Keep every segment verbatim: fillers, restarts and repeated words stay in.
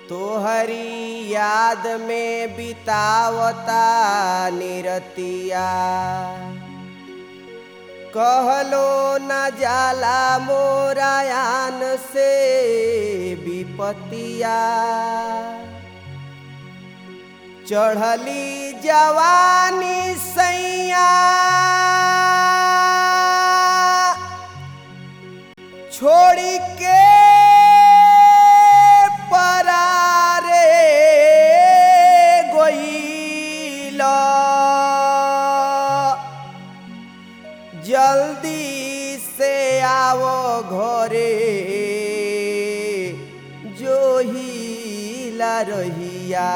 तोहरी याद में बितावता निरतिया कहलो न जाला मोरायान से विपतिया चढ़ली जवानी सैया छोड़ी के परारे गोइला जल्दी से आओ घरे जो हिला रहिया।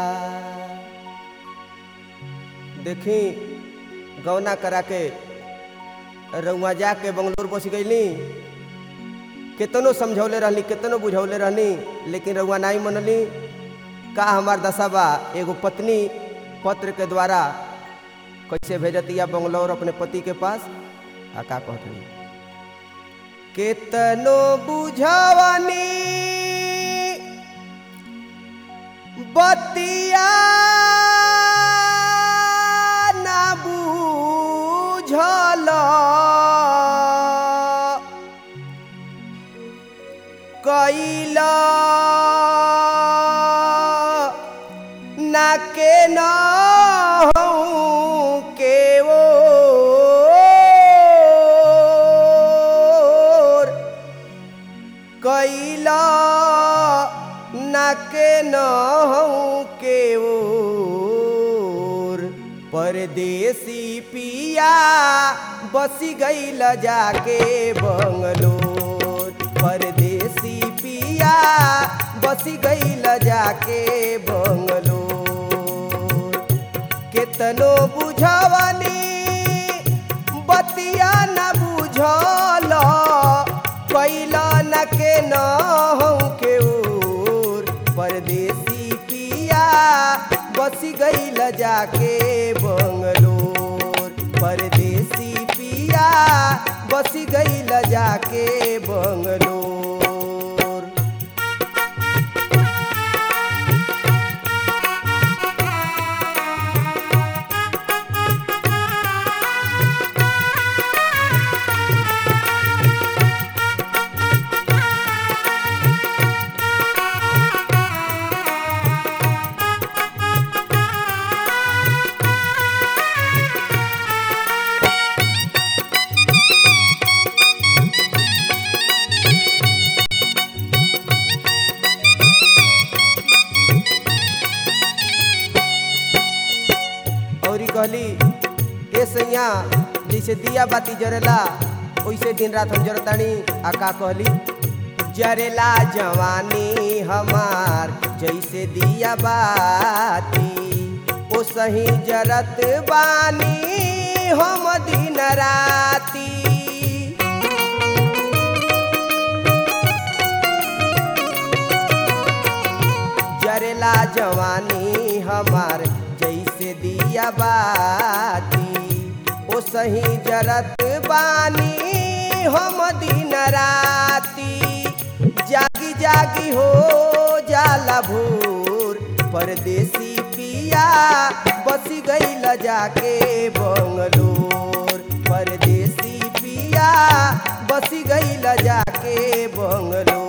देखी गौना करा के रउआ जाके बंगलोर बस गईली, केतनो समझौले रहनी केतनो बुझौले रहनी लेकिन रउआ नहीं मनली। का हमार दशा बा? एगो पत्नी पत्र के द्वारा कैसे भेजतिया बंगलोर अपने पति के पास। आ का कहती केतनो बुझवनी बतिया ना बुझल कैला ना के न के ओर कैला ना के न के ओर परदेसी पिया बसी गईल जाके बंगलोर। परदेसी पिया बसी गईल जाके बंगलोर। केतनो बुझवनी बतिया न बुझल कैला न के न के ओर परदेसी पिया बसी गईल जाके बंगलोर। परदेसी पिया बसी गईल जाके बंगलोर। कहली ए सैया जैसे दिया बाती जरेला वैसे दिन रात हम जरतानी। आ का कहली जरेला जवानी हमार जैसे दिया बाती ओ सही जरत बानी हम दिन राती। जरेला जवानी हमार जैसे दिया बाती ओ सही जरत बानी हम दिन राती। जागी जागी हो जाला भोर परदेसी पिया बसी गईल जाके बंगलोर। परदेसी पिया बसी गईल जाके बंगलोर।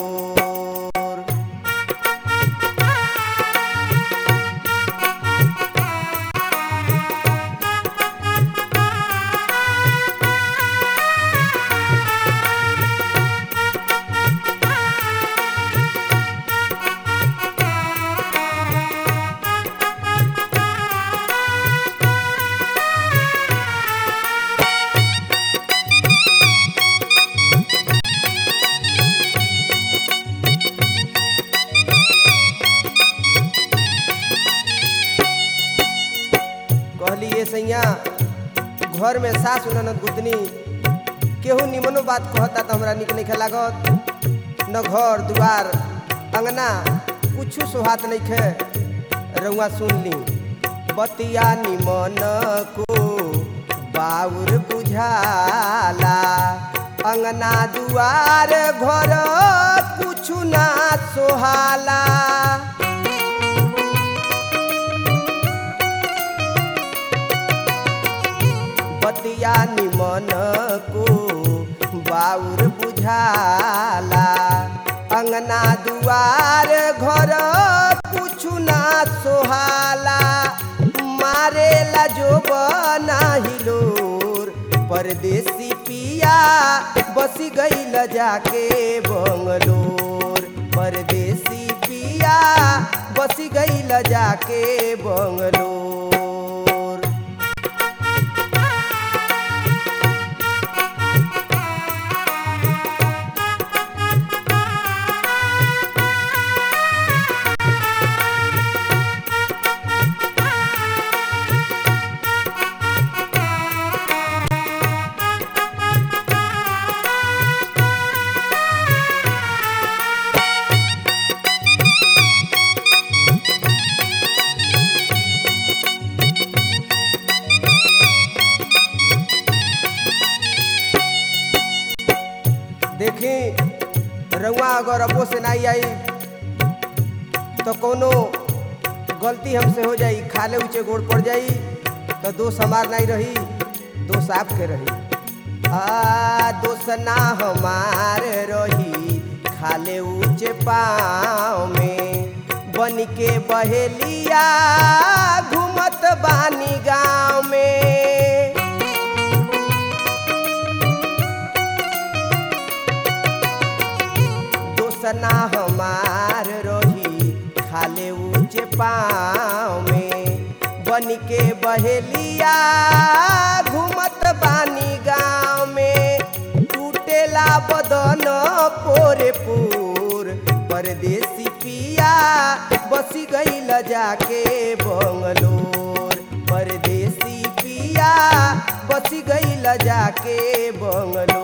सैया घर में सास ननद गुतनी केहू निमनो बात कहता तो हमरा निक नहीं लागत। न घर द्वार अंगना कुछ सुहात नहीं खे। रउआ सुन ली बतिया निमन को बाउर बुझाला अंगना दुआर घर कुछु कुछु ना सोहाला। बतिया निमन को बाउर बुझाला। अंगना दुआर घर कुछु ना सोहाला। मारेला जो बना हिलोर परदेसी पिया बसी गईल जाके बंगलोर। परदेसी पिया बसी गईल जाके बंगलोर। देखी रउआ अगर अबो से नहीं आई तो कोनो गलती हमसे हो जाई, खाले ऊंचे गोड़ पड़ जाई तो दोष हमार नहीं रही, दोष आपके रही। आ दोष ना हमार रही खाले ऊंचे पाँव में। बन के बहेलिया घूमत बानी गाँव में। ना हमार रही खाले ऊंचे पाँव में। बन के बहेलिया घूमत बानी गाँव में। टूटेला बदन पोरे पूर परदेसी पिया बसी गईल जाके बंगलोर। परदेसी पिया बसी गईल जाके बंगलोर।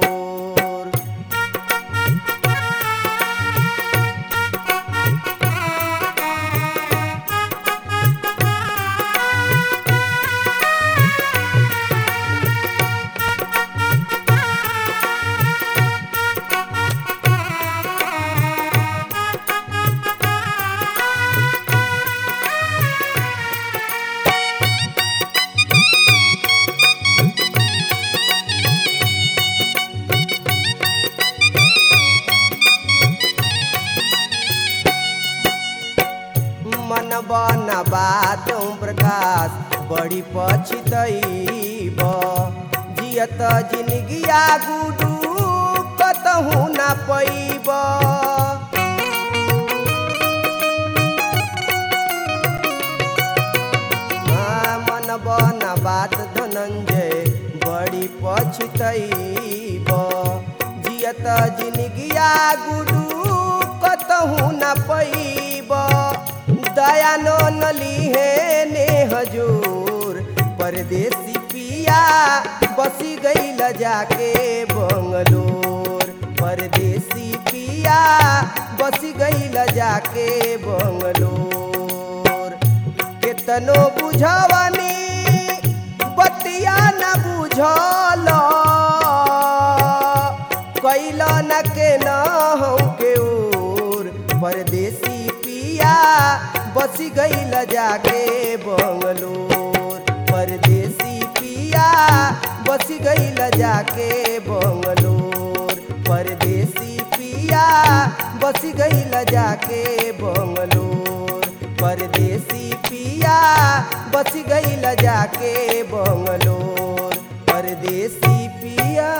बना बात प्रकाश बड़ी पछतईब। जियत जिंदगिया गुडू कतहू ना पैब। मन बना बात धनंजय बड़ी पछतईब। जियत जिंदगिया गुडू कतहू ना पैब। दया नो नली है ने हजूर परदेसी पिया बसी गईल जाके बंगलोर। परदेसी पिया बसी गईल जाके बंगलोर। केतनो बुझवनी बतिया न बुझल। कैल न के न हो के ओर परदेसी पिया बसी गईल जाके बंगलोर। परदेसी पिया बसी गईल जाके बंगलोर। परदेसी पिया बसी गईल जाके बंगलोर। परदेसी पिया बसी गईल जाके बंगलोर। परदेसी पिया।